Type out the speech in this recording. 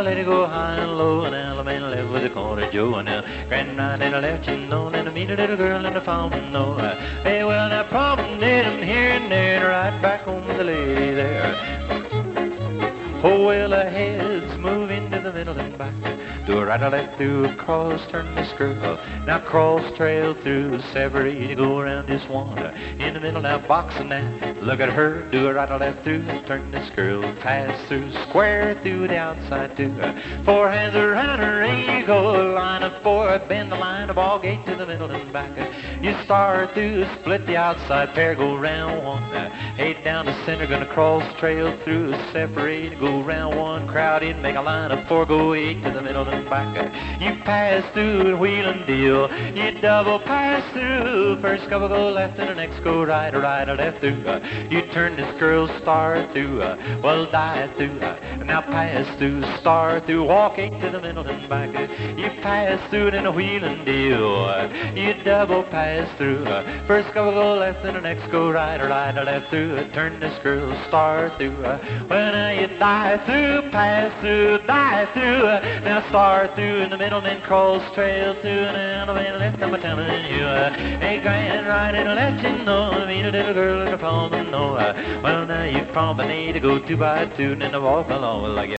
let it go high and low, and Alabama left with the corner Joe, and now Grand right and left, you know, and I meet a little girl in the fountain, no. Hey, well, now promenade them here and there, and right back home with the lady there. Oh, well, the heads move into the middle and back. Do a right or left through a cross, turn the screw. Now cross trail through separate, go around this one. In the middle now, boxing now. Look at her, do a right or left through, turn the screw. Pass through, square through the outside too. Four hands around her, and you go. Line of four, bend the line, a ball gate to the middle and back. You start through, split the outside pair, go round one. Eight down the center, gonna cross trail through, separate, go round one, crowd in, make a line of four, go eight to the middle and back. You pass through and wheel and deal, you double pass through, first couple go left and the next go right or left through. You turn this girl, start through, well die through, now pass through, start through, walk eight to the middle and back. You pass through and a wheel and deal, you double pass through, first couple go left and the next go right or left through. Turn this girl, start through, well now you die through, pass through, die through, now start through in the middle, then cross trail through, and then the left, I'm telling you, hey grand right and let you know, I meet a little girl in the palm and know, well now you promenade to go two by two, and then walk along like